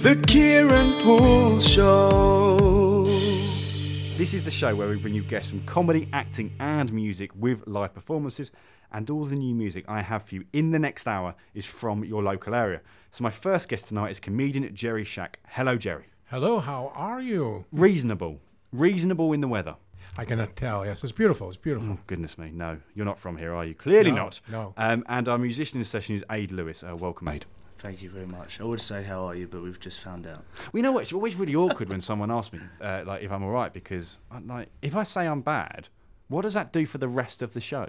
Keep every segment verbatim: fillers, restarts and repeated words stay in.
The Kieran Poole Show. This is the show where we bring you guests from comedy, acting and music with live performances, and all the new music I have for you in the next hour is from your local area. So my first guest tonight is comedian Jerry Shack. Hello, Jerry. Hello, how are you? Reasonable. Reasonable in the weather. I cannot tell, yes. It's beautiful, it's beautiful. Oh, goodness me, no. You're not from here, are you? Clearly no, not. No, um, And our musician in the session is Aid Lewis. Uh, welcome, Aid. Thank you very much. I would say how are you, but we've just found out. Well, you know what? It's always really awkward when someone asks me uh, like if I'm all right, because like if I say I'm bad, what does that do for the rest of the show?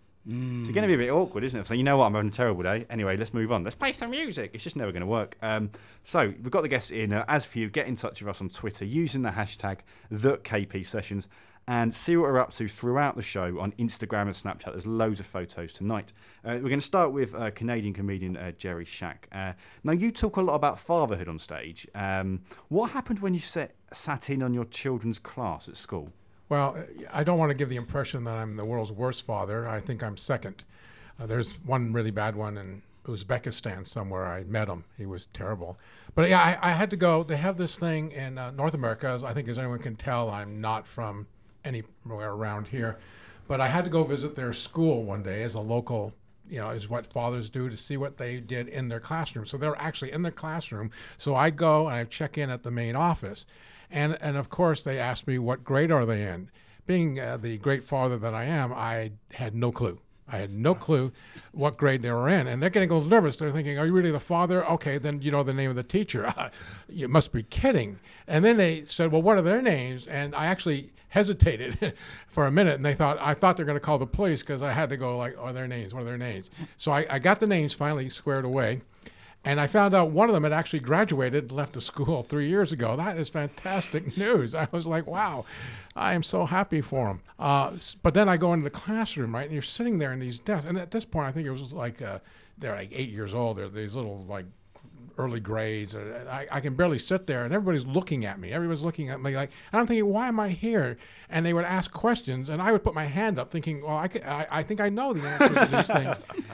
Mm. It's going to be a bit awkward, isn't it? So you know what? I'm having a terrible day. Anyway, let's move on. Let's play some music. It's just never going to work. Um, so we've got the guests in. Uh, as for you, get in touch with us on Twitter using the hashtag the K P Sessions. And see what we're up to throughout the show on Instagram and Snapchat. There's loads of photos tonight. Uh, we're going to start with uh, Canadian comedian uh, Jerry Shack. Uh, now, you talk a lot about fatherhood on stage. Um, what happened when you sat, sat in on your children's class at school? Well, I don't want to give the impression that I'm the world's worst father. I think I'm second. Uh, there's one really bad one in Uzbekistan somewhere. I met him. He was terrible. But yeah, I, I had to go. They have this thing in uh, North America. As I think as anyone can tell, I'm not from anywhere around here, but I had to go visit their school one day as a local, you know, is what fathers do, to see what they did in their classroom. So they're actually in their classroom. So I go and I check in at the main office, and and of course they asked me what grade are they in. Being uh, the great father that I am, I had no clue. I had no clue what grade they were in. And they're getting a little nervous. They're thinking, are you really the father? Okay, then you know the name of the teacher. You must be kidding. And then they said, well, what are their names? And I actually hesitated for a minute. And they thought, I thought they were going to call the police, because I had to go like, what are their names? What are their names? So I, I got the names finally squared away. And I found out one of them had actually graduated, left the school three years ago. That is fantastic news. I was like, wow, I am so happy for him. Uh, but then I go into the classroom, right, and you're sitting there in these desks. And at this point, I think it was like, uh, they're like eight years old. They're these little like early grades. I, I can barely sit there, and everybody's looking at me. Everybody's looking at me like, and I'm thinking, why am I here? And they would ask questions, and I would put my hand up thinking, well, I, could, I, I think I know the answers to these things.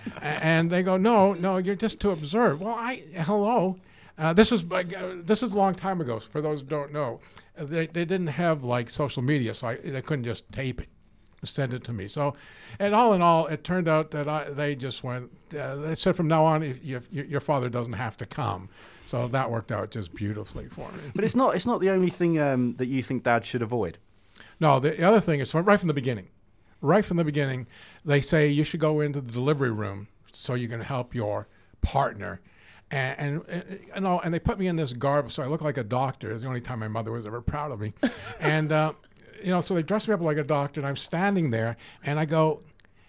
And they go, no, no, you're just to observe. Well, I, hello. Uh, this was like, uh, this is a long time ago, for those who don't know. Uh, they, they didn't have like social media, so I, they couldn't just tape it, send it to me. So, and all in all, it turned out that I, they just went, uh, they said from now on, if, if, your father doesn't have to come. So that worked out just beautifully for me. But it's not, it's not the only thing um, that you think dad should avoid. No, the other thing is from, right from the beginning. Right from the beginning, they say you should go into the delivery room so you can help your partner. And, and, and, know, and they put me in this garb so I look like a doctor. It's the only time my mother was ever proud of me. and, uh, you know, so they dress me up like a doctor, and I'm standing there, and I go,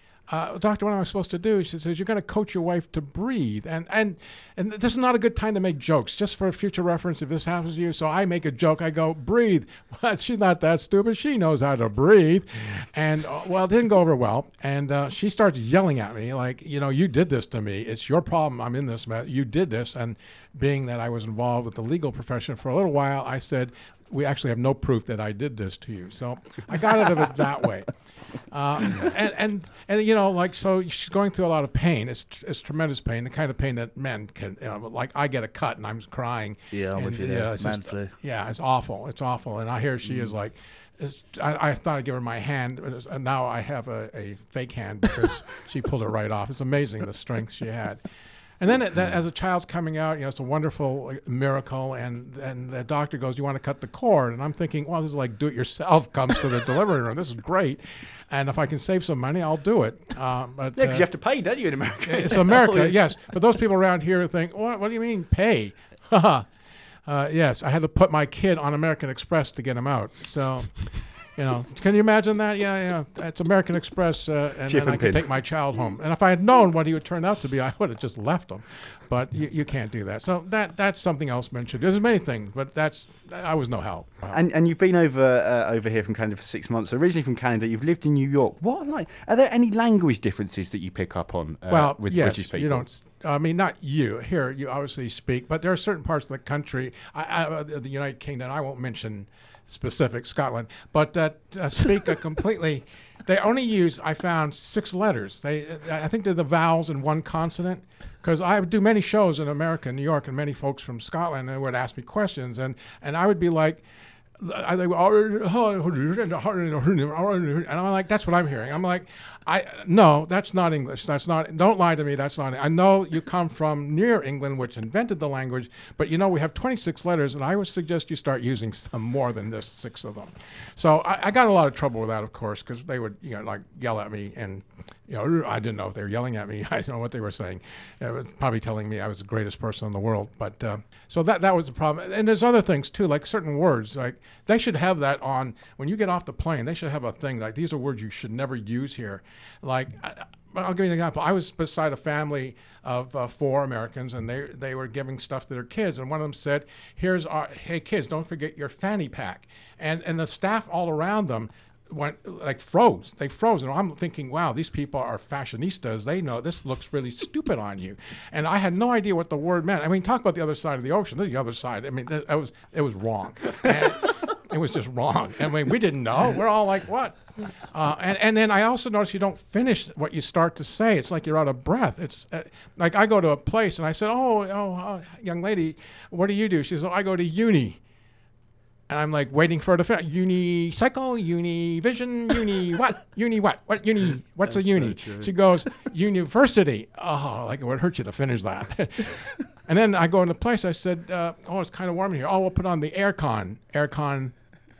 uh, doctor, what am I supposed to do? She says, you're going to coach your wife to breathe. And, and and this is not a good time to make jokes, just for future reference if this happens to you. So I make a joke. I go, breathe. What? She's not that stupid. She knows how to breathe. And, uh, well, it didn't go over well. And uh, she starts yelling at me like, you know, you did this to me. It's your problem. I'm in this mess. You did this. And being that I was involved with the legal profession for a little while, I said, we actually have no proof that I did this to you. So I got out of it that way. Uh, and, and, and, you know, like, so she's going through a lot of pain. It's it's tremendous pain, the kind of pain that men can, you know, like I get a cut and I'm crying. Yeah, I'm and, with you there. Yeah, it's Man just, flu. Yeah, it's awful. It's awful. And I hear she mm. is like, it's, I, I thought I'd give her my hand, and now I have a, a fake hand because she pulled it right off. It's amazing the strength she had. And then it, that, as a child's coming out, you know, it's a wonderful miracle. And, and the doctor goes, you want to cut the cord? And I'm thinking, well, this is like do-it-yourself comes to the delivery room. This is great. And if I can save some money, I'll do it. Uh, but, yeah, because uh, you have to pay, don't you, in America? It's America, yes. But those people around here think, what, what do you mean pay? uh, yes, I had to put my kid on American Express to get him out. So... You know, can you imagine that? Yeah, yeah. It's American Express, uh, and then I could take my child home. And if I had known what he would turn out to be, I would have just left him. But you, you can't do that. So that that's something else mentioned. There's many things, but that's I was no help. Wow. And and you've been over uh, over here from Canada for six months. Originally from Canada, you've lived in New York. What like? Are there any language differences that you pick up on uh, well, with yes, British people? You don't. I mean, not you. Here, you obviously speak, but there are certain parts of the country, I, I, the United Kingdom. I won't mention specific Scotland, but that uh, speak a completely they only use, I found, six letters. They, I think they're the vowels in one consonant. Because I would do many shows in America, New York, and many folks from Scotland and would ask me questions, and, and I would be like, I, they, and I'm like, that's what I'm hearing. I'm like, I no, that's not English. That's not. Don't lie to me. That's not. I know you come from near England, which invented the language, but you know we have twenty-six letters, and I would suggest you start using some more than this six of them. So I, I got a lot of trouble with that, of course, because they would you know like yell at me, and you know I didn't know if they were yelling at me. I didn't know what they were saying. It was probably telling me I was the greatest person in the world. But uh, so that that was the problem. And there's other things too, like certain words. Like they should have that on when you get off the plane. They should have a thing like these are words you should never use here. Like I, I'll give you an example. I was beside a family of uh, four Americans, and they they were giving stuff to their kids, and one of them said, "Here's our hey kids, don't forget your fanny pack." And and the staff all around them went like froze. They froze, and I'm thinking, wow, these people are fashionistas. They know this looks really stupid on you. And I had no idea what the word meant. I mean, talk about the other side of the ocean. The other side. I mean, that, that was it was wrong. And it was just wrong. I mean, we didn't know. We're all like, what? Uh, and and then I also noticed you don't finish what you start to say. It's like you're out of breath. It's uh, like I go to a place and I said, oh, oh, uh, young lady, what do you do? She says, oh, I go to uni. And I'm like waiting for her to finish. Uni cycle, uni vision, uni what? Uni what? What uni? What's That's a uni? so She goes, university. Oh, like it would hurt you to finish that. And then I go in the place. I said, uh, oh, it's kind of warm in here. Oh, we'll put on the aircon. Aircon.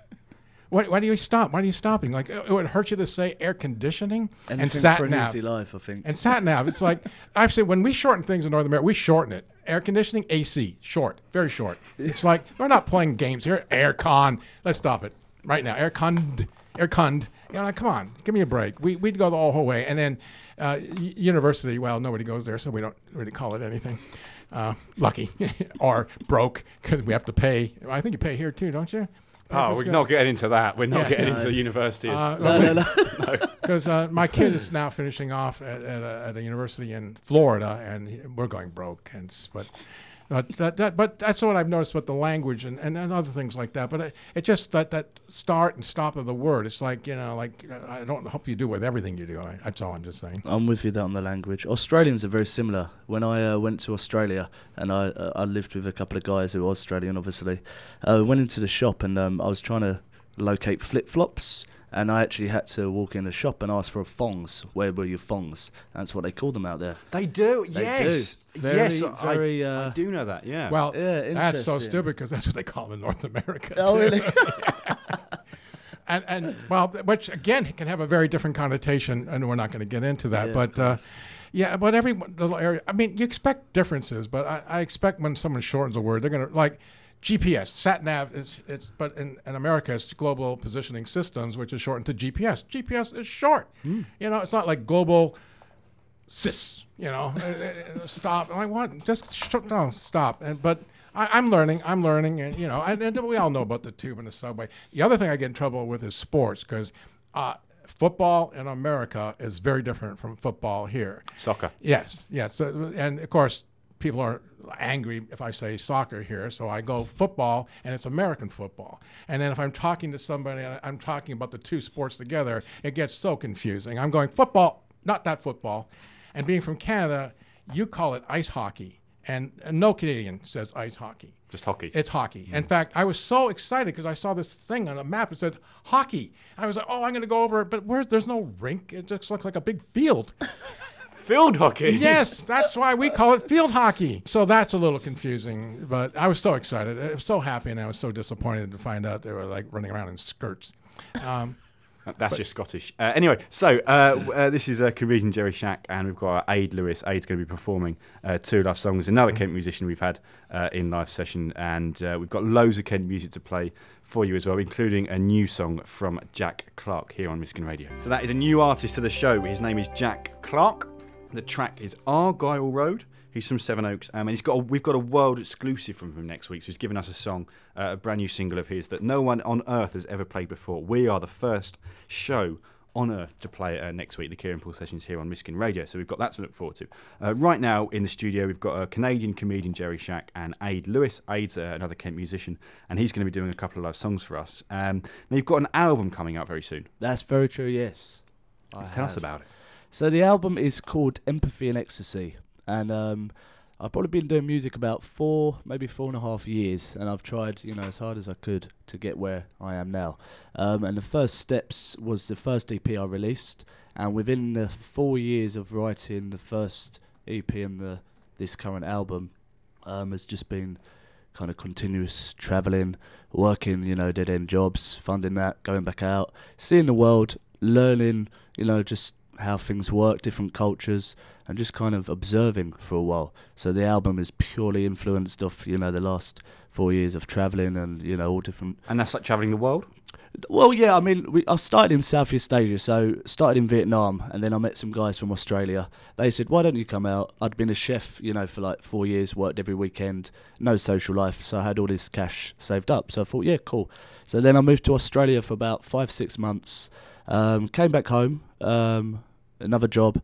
What, why do you stop? Why are you stopping? Like, it would hurt you to say air conditioning Anything and sat for an nav. easy life, I think. And sat nav. It's like, I've said, when we shorten things in North America, we shorten it. Air conditioning, A C, short, very short. It's like, we're not playing games here. Air con. Let's stop it right now. Air con, air con. You know, like, come on, give me a break. We, we'd go the whole way. And then uh, y- university, well, nobody goes there, so we don't really call it anything. Uh, lucky or broke because we have to pay. I think you pay here too, don't you? Oh, we're not getting into that. We're not Yeah. getting No. into the university. Uh, No, no, no. Because uh, my kid is now finishing off at, at, a, at a university in Florida, and he- we're going broke. And s- but, but that, that but that's what I've noticed with the language and, and, and other things like that. But it, it just that that start and stop of the word. It's like you know, like uh, I don't hope you do with everything you do. I, that's all I'm just saying. I'm with you there on the language. Australians are very similar. When I uh, went to Australia, and I uh, I lived with a couple of guys who were Australian, obviously, I uh, went into the shop and um, I was trying to locate flip-flops, and I actually had to walk in the shop and ask for thongs. Where were your thongs? That's what they call them out there. They do, They yes. do. Very, yes, I- very, I, uh, do know that, yeah. Well, Yeah, that's so interesting. stupid because that's what they call them in North America. Oh, too. really? and and well, th- which again can have a very different connotation, and we're not going to get into that. Yeah, but of uh, course. yeah, but every one- little area. I mean, you expect differences, but I, I expect when someone shortens a word, they're going to like G P S, sat nav is it's, but in, in America it's Global Positioning Systems, which is shortened to G P S. G P S is short. You know, it's not like global. Sys, you know, uh, uh, stop. I'm like, what? Just sh- no, stop. And but I, I'm learning. I'm learning, and you know, and, and we all know about the tube and the subway. The other thing I get in trouble with is sports because uh, football in America is very different from football here. Soccer. Yes, yes, uh, and of course, people are angry if I say soccer here, so I go football, and it's American football. And then if I'm talking to somebody, and I'm talking about the two sports together, it gets so confusing. I'm going football, not that football. And being from Canada, you call it ice hockey, and, and no Canadian says ice hockey. Just hockey. It's hockey. In fact, I was so excited because I saw this thing on a map. It said hockey. And I was like, oh, I'm going to go over it. But where's there's no rink. It just looks like a big field. Field hockey. Yes, that's why we call it field hockey. So that's a little confusing. But I was so excited. I was so happy, and I was so disappointed to find out they were like running around in skirts. Um, That's just Scottish. Uh, anyway, so uh, w- uh, this is uh, comedian Jerry Shack, and we've got Aid Lewis. Aid's going to be performing uh, two live songs. Another Kent musician we've had uh, in live session, and uh, we've got loads of Kent music to play for you as well, including a new song from Jack Clark here on Miskin Radio. So that is a new artist to the show. His name is Jack Clark. The track is Argyle Road. He's from Sevenoaks, um, and he's got a, we've got a world exclusive from him next week. So he's given us a song, uh, a brand new single of his that no one on earth has ever played before. We are the first show on earth to play uh, next week, the Kieran Paul Sessions here on Miskin Radio. So we've got that to look forward to. Uh, right now in the studio, we've got a Canadian comedian, Jerry Shack, and Aid Lewis. Aid's uh, another Kent musician, and he's going to be doing a couple of live songs for us. Um, now you've got an album coming out very soon. That's very true, yes. I Tell us have. about it. So the album is called Empathy and Ecstasy, and um, I've probably been doing music about four, maybe four and a half years, and I've tried, you know, as hard as I could to get where I am now. Um, and the first steps was the first E P I released, and within the four years of writing the first E P and the this current album, um, has just been kind of continuous travelling, working, you know, dead end jobs, funding that, going back out, seeing the world, learning, you know, just how things work, different cultures, and just kind of observing for a while. So the album is purely influenced off, you know, the last four years of travelling and, you know, all different. And that's like travelling the world? Well, yeah, I mean, we, I started in Southeast Asia, so started in Vietnam, and then I met some guys from Australia. They said, why don't you come out? I'd been a chef, you know, for like four years, worked every weekend, no social life, so I had all this cash saved up. So I thought, yeah, cool. So then I moved to Australia for about five, six months, um, came back home, um, another job,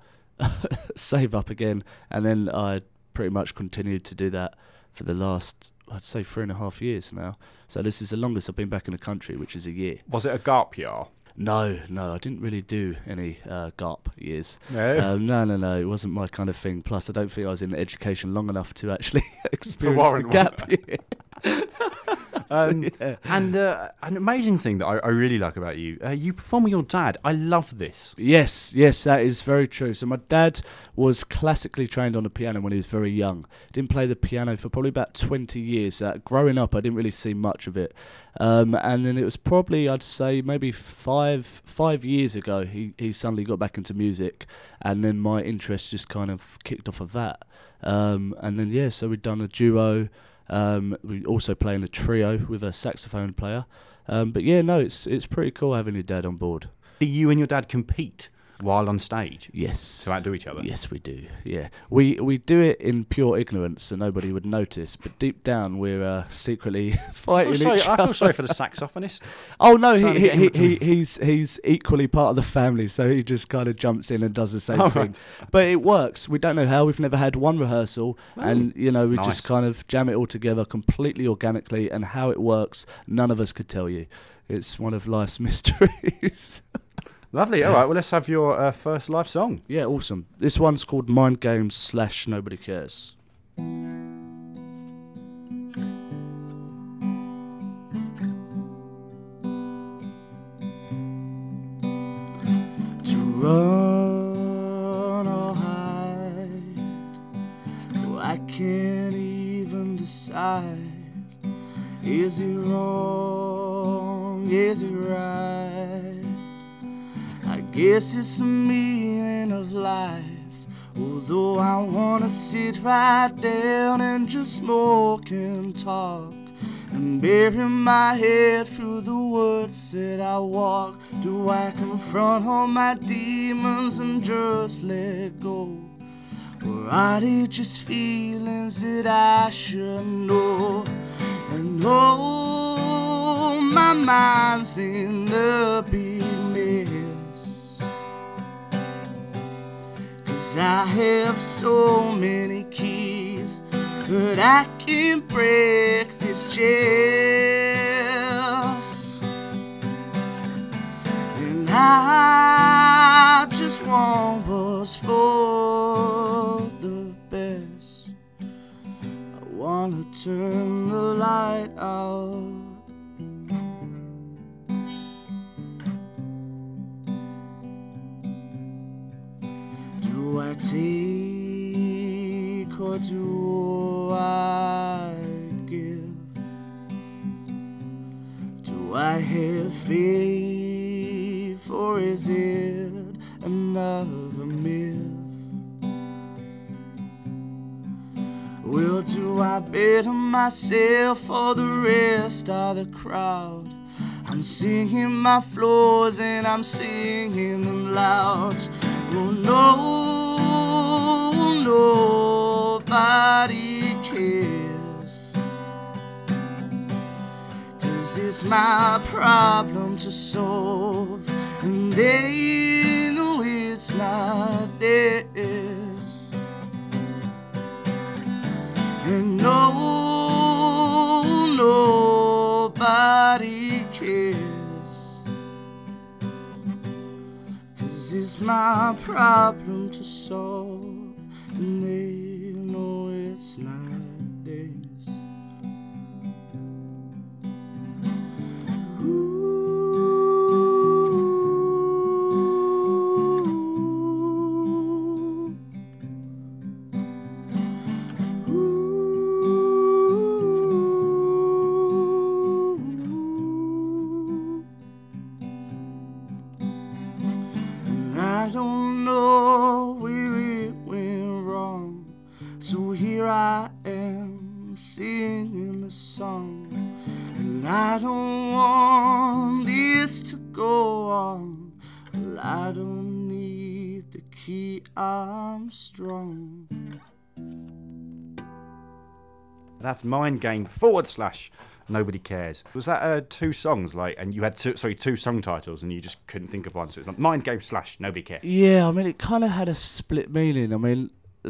save up again, and then I pretty much continued to do that for the last, I'd say, three and a half years now. So this is the longest I've been back in the country, which is a year. Was it a GARP year? No, no, I didn't really do any uh, GARP years. No? Um, no, no, no, it wasn't my kind of thing. Plus, I don't think I was in education long enough to actually experience the warrant gap one. year. Um, So, yeah. And uh, an amazing thing that I, I really like about you, uh, you perform with your dad. I love this. Yes, yes, that is very true. So my dad was classically trained on the piano when he was very young. Didn't play the piano for probably about twenty years. Uh, growing up, I didn't really see much of it. Um, and then it was probably, I'd say, maybe five five years ago, he, he suddenly got back into music. And then my interest just kind of kicked off of that. Um, and then, yeah, so we'd done a duo. Um, we also play in a trio with a saxophone player. Um, but yeah, no, it's it's pretty cool having your dad on board. Do you and your dad compete while on stage Yes. to outdo each other? Yes, we do. Yeah, we we do it in pure ignorance, so nobody would notice. But deep down, we're uh, secretly I fighting feel, sorry, each I other. feel sorry for the saxophonist. Oh no, trying to he, get he, in he, he he's he's equally part of the family, so he just kind of jumps in and does the same Oh, thing. right. But it works. We don't know how. We've never had one rehearsal, and you know we Nice. just kind of jam it all together completely organically. And how it works, none of us could tell you. It's one of life's mysteries. Lovely. All right, well, let's have your uh, first live song. Yeah, awesome. This one's called Mind Games slash Nobody Cares. To run or hide, oh, I can't even decide. Is it wrong? Is it right? I guess it's the meaning of life. Although I wanna sit right down and just smoke and talk and bury my head through the woods that I walk. Do I confront all my demons and just let go? Or are they just feelings that I should know? And oh, my mind's in a big mess, 'cause I have so many keys, but I can't break this chest. And I just want what's for the best. I wanna turn the light out. Do I take or do I give? Do I have faith or is it another myth? Well, do I better myself or the rest of the crowd? I'm singing my flaws and I'm singing them loud. Oh no, nobody cares, 'cause it's my problem to solve, and they know it's not theirs. And no, nobody cares, 'cause it's my problem to solve, and they know it's not theirs. I don't know where it went wrong, so here I am singing a song, and I don't want this to go on. Well, I don't need the key, I'm strong. That's Mind Game forward slash Nobody Cares. Was that uh, two songs, like, and you had two, sorry, two song titles, and you just couldn't think of one, so it's like Mind Game slash Nobody Cares? Yeah, I mean, it kind of had a split meaning. I mean,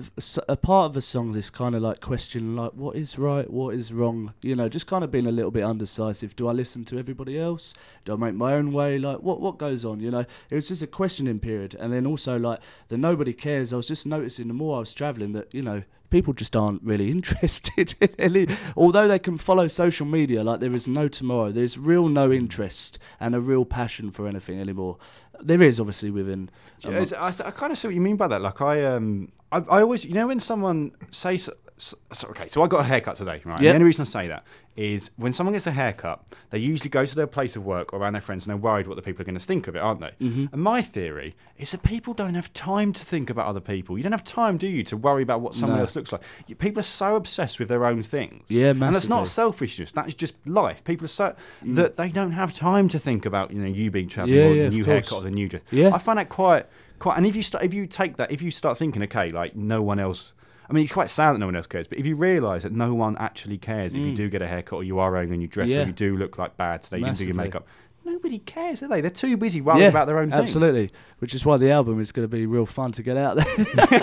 a part of the song is kind of like questioning, like, what is right, what is wrong? You know, just kind of being a little bit undecisive. Do I listen to everybody else? Do I make my own way? Like, what what goes on? You know, it was just a questioning period. And then also, like, the Nobody Cares, I was just noticing the more I was travelling that, you know, people just aren't really interested in any, although they can follow social media like there is no tomorrow. There's real no interest and a real passion for anything anymore. There is obviously within. I, th- I kind of see what you mean by that. Like I, um, I, I always, you know, when someone says, so, so, okay, so I got a haircut today, right? Yep. The only reason I say that is when someone gets a haircut, they usually go to their place of work or around their friends and they're worried what the people are going to think of it, aren't they? Mm-hmm. And my theory is that people don't have time to think about other people. You don't have time, do you, to worry about what someone No. else looks like? You, people are so obsessed with their own things. Yeah, and that's not massively. selfishness. That is just life. People are so mm. that they don't have time to think about, you know, you being travelling Yeah, or yeah, the of new course. haircut or the new dress. Yeah. I find that quite, quite. And if you start, if you take that, if you start thinking, okay, like no one else. I mean, it's quite sad that no one else cares, but if you realise that no one actually cares if Mm. you do get a haircut or you are wearing a new dress Yeah. or you do look like bad today, you didn't do your Massively. makeup, nobody cares, are they? They're too busy worrying Yeah, about their own thing. absolutely. Which is why the album is going to be real fun to get out there.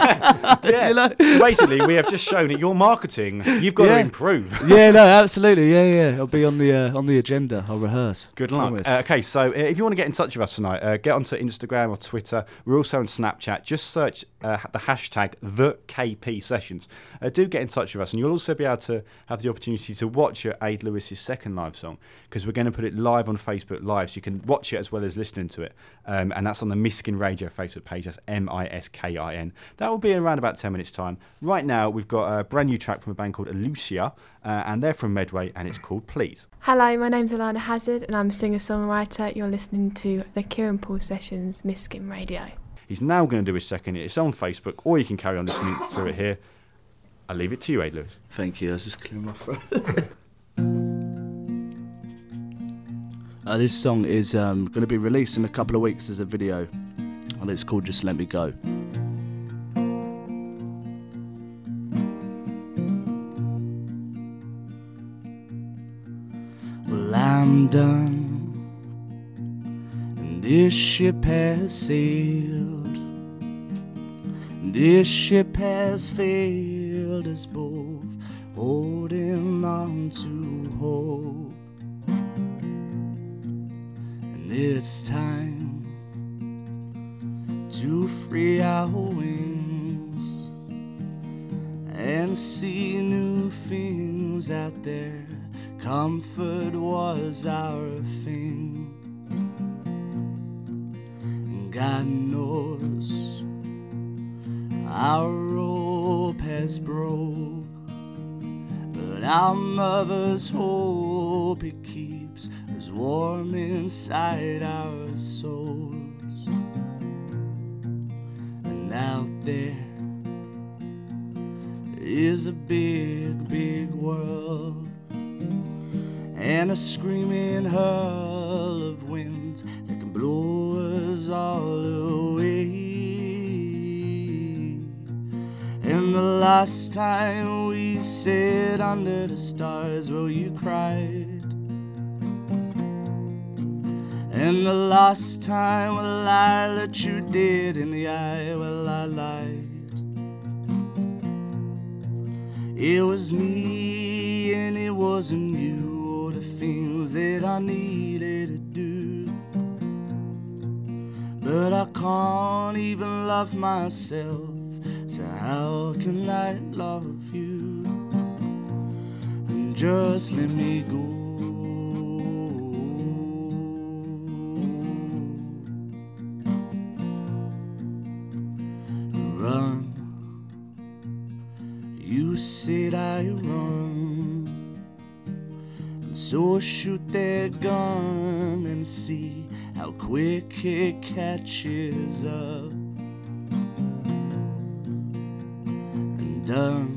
Yeah. You know? Basically, we have just shown that your marketing, you've got Yeah. to improve. Yeah, no, absolutely. Yeah, yeah. I'll be on the uh, on the agenda. I'll rehearse. Good luck. Promise. Uh, okay, so uh, if you want to get in touch with us tonight, uh, get onto Instagram or Twitter. We're also on Snapchat. Just search uh, the hashtag the K P Sessions. Uh, do get in touch with us, and you'll also be able to have the opportunity to watch your Aid Lewis's second live song, because we're going to put it live on Facebook Live, so you can watch it as well as listening to it. Um, and that's on the Miskin Radio Facebook page. That's M I S K I N. That will be in around about ten minutes' time. Right now, we've got a brand new track from a band called Elucia, uh, and they're from Medway, and it's called Please. Hello, my name's Alana Hazard and I'm a singer-songwriter. You're listening to the Kieran Paul Sessions Miskin Radio. He's now going to do his second. It's on Facebook, or you can carry on listening to it here. I'll leave it to you, Aid Lewis. Thank you. I was just clearing my throat. uh, this song is um, going to be released in a couple of weeks as a video, and it's called Just Let Me Go. Well, I'm done, and this ship has sailed. This ship has failed us both, holding on to hope. And it's time to free our wings and see new things out there. Comfort was our thing. And God knows our rope has broke, but our mother's hope, it keeps us warm inside our souls. And out there is a big, big world, and a screaming hurl of winds that can blow us all away. And the last time we sat under the stars, well, you cried. And the last time, well, I looked you dead in the eye, well, I lied. It was me and it wasn't you, or the things that I needed to do. but I can't even love myself. So how can I love you? And just let me go. Run. You said I run, and so shoot that gun and see how quick it catches up. And done.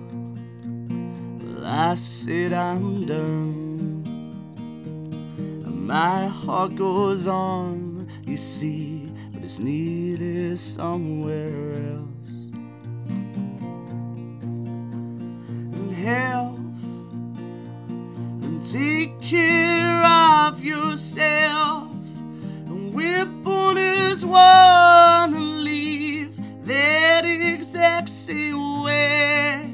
Well, I said I'm done, and my heart goes on, you see, but it's needed somewhere else. Health, and take care of yourself, and we're born as one to leave that exact same way.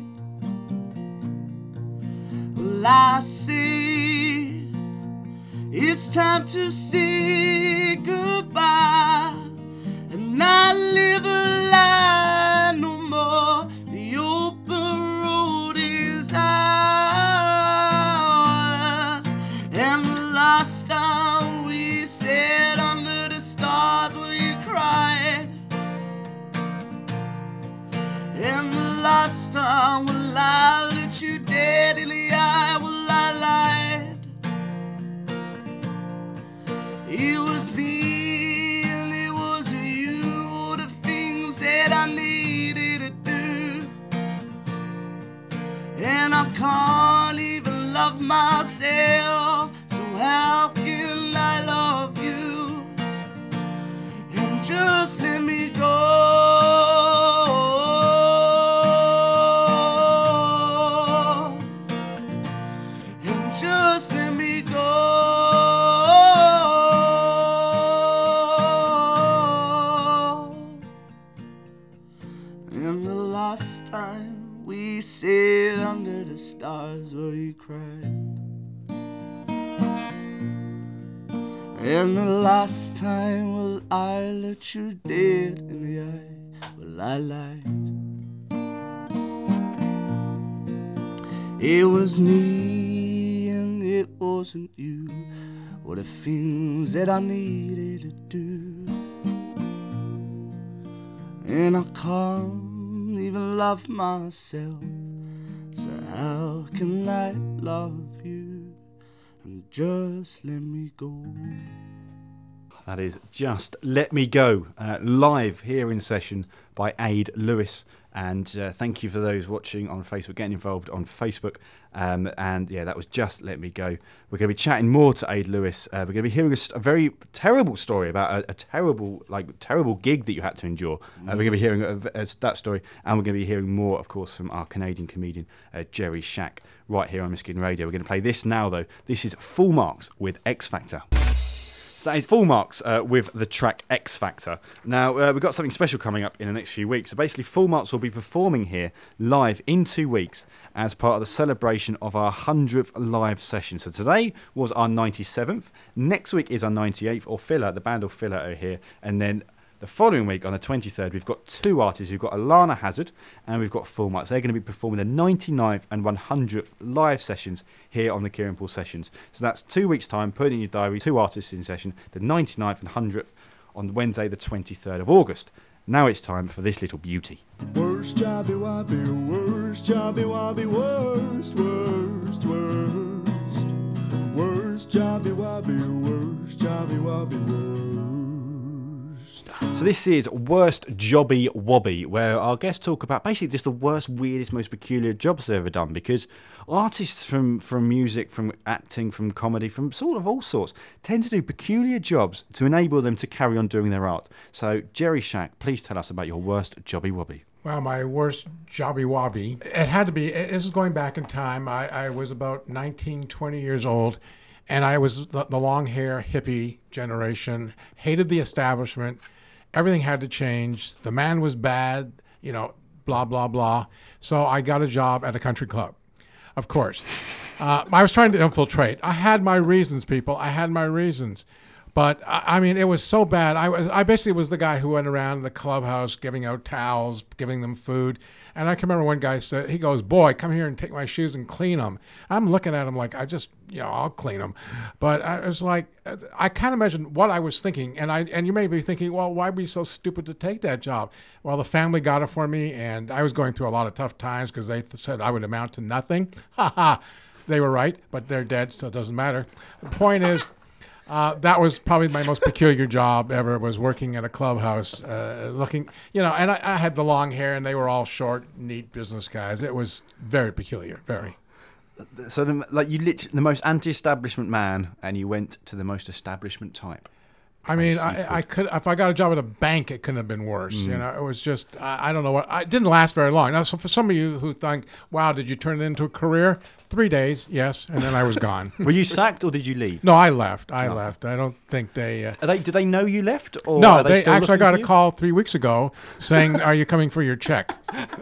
Well, I say it's time to say goodbye and not live a lie no more. The open road is ours, and the last time we sat under the stars where you cried, and the last time when I looked you dead in the eye, well I lied. It was me and it was you, the things that I needed to do. And I can't even love myself, so how can I love you? And just let me go. And just let me go. And the last time we sit under the stars where you cried, and the last time, well, I looked you dead in the eye, well, I lied. It was me and it wasn't you, or the things that I needed to do. And I can't even love myself, so how can I love you? And just let me go. That is Just Let Me Go, uh, live here in session by Ade Lewis. And uh, thank you for those watching on Facebook, getting involved on Facebook. Um, and yeah, that was Just Let Me Go. We're going to be chatting more to Ade Lewis. Uh, we're going to be hearing a, a very terrible story about a, a terrible, like terrible gig that you had to endure. Mm. Uh, we're going to be hearing a, a, that story, and we're going to be hearing more, of course, from our Canadian comedian uh, Jerry Shack right here on Miskin Radio. We're going to play this now, though. This is Full Marks with X Factor. So that is Full Marks uh, with the track X Factor. Now, uh, we've got something special coming up in the next few weeks. So basically, Full Marks will be performing here live in two weeks as part of the celebration of our one hundredth live session. So today was our ninety-seventh. Next week is our ninety-eighth, or Filler, the band of Filler are here. And then the following week, on the twenty-third, we've got two artists. We've got Alana Hazard and we've got Full Marks. They're going to be performing the ninety-ninth and one hundredth live sessions here on the Kieran Paul Sessions. So that's two weeks' time. Put it in your diary. Two artists in session, the ninety-ninth and one hundredth on Wednesday, the twenty-third of August. Now it's time for this little beauty. Worst jobby wobby, worst jobby wobby, worst, worst, worst. Worst jobby wobby, worst jobby wobby, worst. So this is Worst Jobby Wobby, where our guests talk about basically just the worst, weirdest, most peculiar jobs they've ever done, because artists from, from music, from acting, from comedy, from sort of all sorts, tend to do peculiar jobs to enable them to carry on doing their art. So Jerry Shack, please tell us about your worst jobby wobby. Well, my worst jobby wobby, it had to be, this is going back in time. I, I was about nineteen, twenty years old, and I was the, the long hair hippie generation, hated the establishment. Everything had to change. The man was bad, you know, blah, blah, blah. So I got a job at a country club, of course. Uh, I was trying to infiltrate. I had my reasons, people. I had my reasons. But I, I mean, it was so bad. I was I basically was the guy who went around the clubhouse giving out towels, giving them food. And I can remember one guy said, he goes, "Boy, come here and take my shoes and clean them." I'm looking at him like, I just, you know, I'll clean them. But I was like, I can't imagine what I was thinking. And I and you may be thinking, well, why were you so stupid to take that job? Well, the family got it for me, and I was going through a lot of tough times because they th- said I would amount to nothing. Ha ha. They were right, but they're dead, so it doesn't matter. The point is, Uh, that was probably my most peculiar job ever, was working at a clubhouse, uh, looking, you know, and I, I had the long hair and they were all short, neat business guys. It was very peculiar, very. So, the, like, you literally, the most anti-establishment man, and you went to the most establishment type. I mean, I, I could, if I got a job at a bank, it couldn't have been worse. Mm. You know, it was just, I, I don't know what, I, it didn't last very long. Now, so for some of you who think, wow, did you turn it into a career? Three days, yes, and then I was gone. Were you sacked or did you leave? No, I left. I no. left. I don't think they. Uh, are they? Did they know you left? Or no, are they, they still actually. I got a you? call three weeks ago saying, "Are you coming for your check?"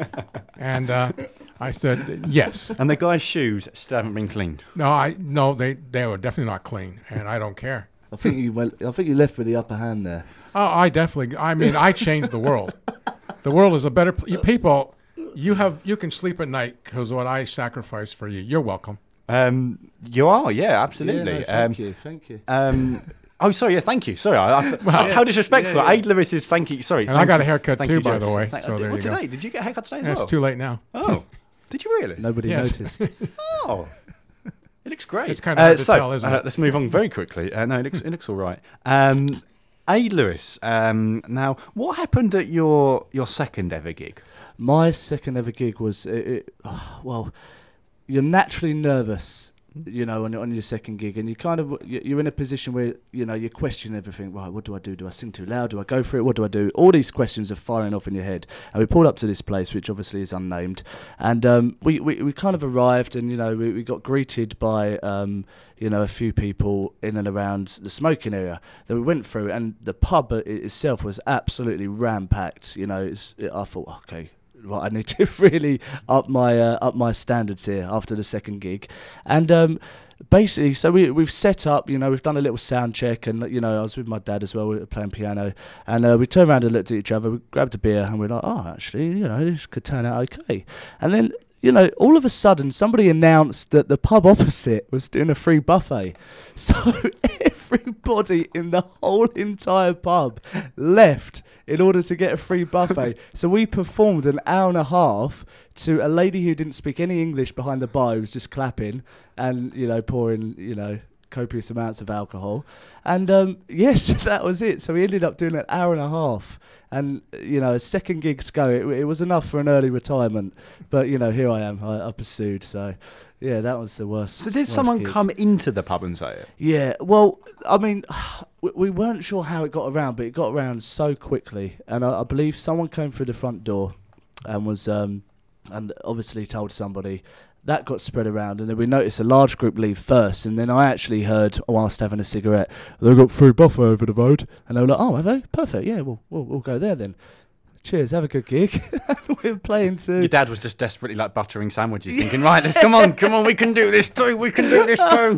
And uh, I said yes. And the guy's shoes still haven't been cleaned. No, I no, they they were definitely not clean, and I don't care. I think you went. I think you left with the upper hand there. Oh, I definitely. I mean, I changed the world. The world is a better pl- you people. You have you can sleep at night because of what I sacrificed for you. You're welcome. Um, you are, yeah, absolutely. Yeah, no, thank um, you, thank you. Um, oh, sorry, yeah, thank you. Sorry, I, I, well, how disrespectful. Yeah, yeah. Aid Lewis is thank you. Sorry, and I got you. a haircut thank too, you, by James. the way. Thank, so uh, there what, you today? go. Did you get a haircut today as yeah, well? It's too late now. Oh, did you really? Nobody yes. noticed. Oh, it looks great. It's kind of hard uh, to so, tell, isn't uh, it? Let's move on very quickly. Uh, no, it looks it looks all right. Um, Aid Lewis. Um, now, what happened at your your second ever gig? My second ever gig was it, it, oh, well, you're naturally nervous, you know, on, on your second gig, and you kind of you're in a position where you know you question everything. Right, what do I do? Do I sing too loud? Do I go for it? What do I do? All these questions are firing off in your head. And we pulled up to this place, which obviously is unnamed, and um, we, we we kind of arrived, and you know we, we got greeted by um, you know a few people in and around the smoking area that we went through, and the pub itself was absolutely ram packed. You know, it's, it, I thought, okay. Right, I need to really up my uh, up my standards here after the second gig, and um, basically, so we we've set up. You know, we've done a little sound check, and you know, I was with my dad as well. We were playing piano, and uh, we turned around and looked at each other. We grabbed a beer, and we we're like, "Oh, actually, you know, this could turn out okay." And then, you know, all of a sudden, somebody announced that the pub opposite was doing a free buffet. So everybody in the whole entire pub left in order to get a free buffet. So we performed an hour and a half to a lady who didn't speak any English behind the bar, who was just clapping and, you know, pouring, you know, copious amounts of alcohol. And um, yes, that was it. So we ended up doing an hour and a half. And, you know, second gigs go, it, it was enough for an early retirement. But, you know, here I am. I, I pursued. So, yeah, that was the worst. So did worst someone gig. come into the pub and say it? Yeah, well, I mean, we, we weren't sure how it got around, but it got around so quickly. And I, I believe someone came through the front door and was, um, and obviously told somebody. That got spread around, and then we noticed a large group leave first, and then I actually heard, whilst having a cigarette, they've got free buffet over the road, and they were like, oh, have they? Perfect, yeah, we'll, we'll, we'll go there then. Cheers, have a good gig. We were playing to... Your dad was just desperately like buttering sandwiches, thinking, right, let's come on, come on, we can do this too, we can do this too.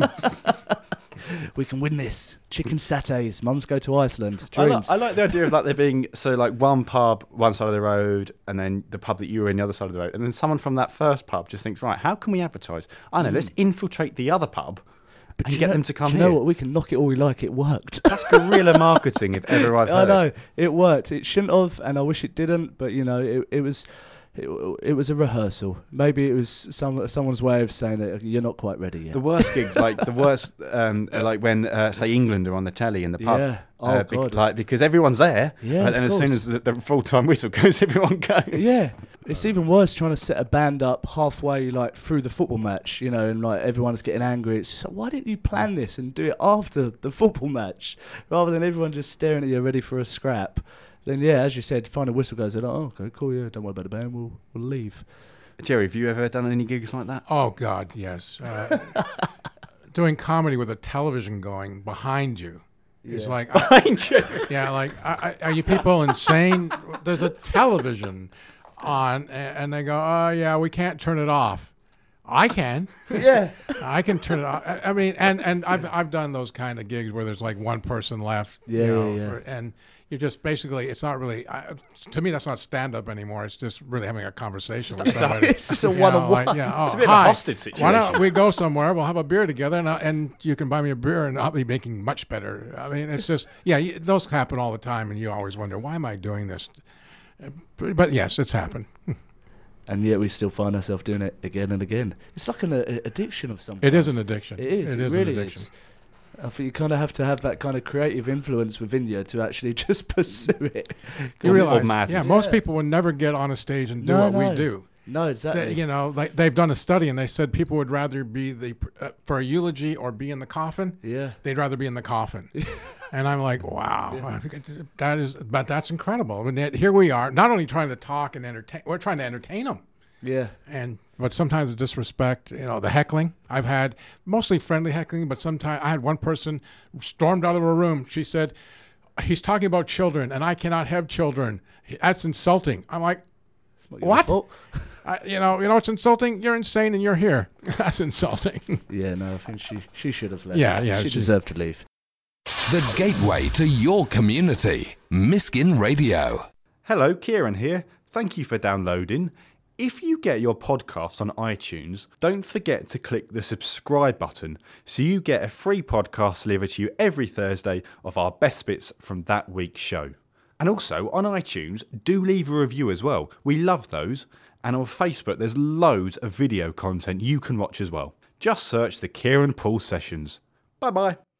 We can win this. Chicken satays. Mums go to Iceland. I, Dreams. li- I like the idea of like there being, so like one pub, one side of the road, and then the pub that you were in the other side of the road. And then someone from that first pub just thinks, right, how can we advertise? I know, mm. let's infiltrate the other pub but and get know, them to come do you here. know what? We can knock it all we like. It worked. That's guerrilla marketing if ever I've heard. I know. It worked. It shouldn't have, and I wish it didn't. But, you know, it, it was... It, it was a rehearsal. Maybe it was some someone's way of saying that you're not quite ready yet. The worst gigs, like the worst, um, are like when uh, say England are on the telly in the pub. Yeah. Oh uh, God. Be- like because everyone's there. Yeah. And as soon as the, the full time whistle goes, everyone goes. Yeah. It's even worse trying to set a band up halfway, like through the football match, you know, and like everyone's getting angry. It's just like, why didn't you plan this and do it after the football match, rather than everyone just staring at you ready for a scrap? Then, yeah, as you said, final whistle goes, like, oh, okay, cool, yeah, don't worry about the band, we'll, we'll leave. Jerry, have you ever done any gigs like that? Oh, God, yes. Uh, doing comedy with a television going behind you. Yeah. It's like, behind you? Yeah, like, I, I, are you people insane? There's a television on, and they go, oh, yeah, we can't turn it off. I can. Yeah. I can turn it off. I, I mean, and, and I've I've done those kind of gigs where there's like one person left. Yeah, you know, yeah, yeah. For, and you just basically, it's not really, I, to me, that's not stand up anymore. It's just really having a conversation with It's a- somebody. It's just a You know, one-on-one. like, yeah, oh, It's a bit of a hi. hostage situation. Why don't we go somewhere? We'll have a beer together, and, I, and you can buy me a beer, and I'll be making much better. I mean, it's just, yeah, you, those happen all the time, and you always wonder, why am I doing this? But, but yes, it's happened. And yet we still find ourselves doing it again and again. It's like an uh, addiction of some It kind. is an addiction. It is. It It, is really an addiction. is. I think you kind of have to have that kind of creative influence within you to actually just pursue it. You Or realize, madness. yeah, most Yeah. people would never get on a stage and do No, what no. we do. No, They- exactly. you know, like they've done a study and they said people would rather be the uh, for a eulogy or be in the coffin. Yeah. They'd rather be in the coffin. And I'm like, wow, that is, but that's incredible. I mean, that- here we are, not only trying to talk and entertain, we're trying to entertain them. Yeah. And but sometimes the disrespect, you know, the heckling. I've had mostly friendly heckling, but sometimes I had one person stormed out of a room. She said, "He's talking about children, and I cannot have children. That's insulting." I'm like, It's not your What? fault. I, you know, you know, it's insulting. You're insane, and you're here. That's insulting. Yeah, no, I think she she should have left. Yeah, yeah, She she- deserved to leave. The gateway to your community. Miskin Radio. Hello, Kieran here. Thank you for downloading. If you get your podcast on iTunes, don't forget to click the subscribe button so you get a free podcast delivered to you every Thursday of our best bits from that week's show. And also on iTunes, do leave a review as well. We love those. And on Facebook, there's loads of video content you can watch as well. Just search the Kieran Paul Sessions. Bye bye.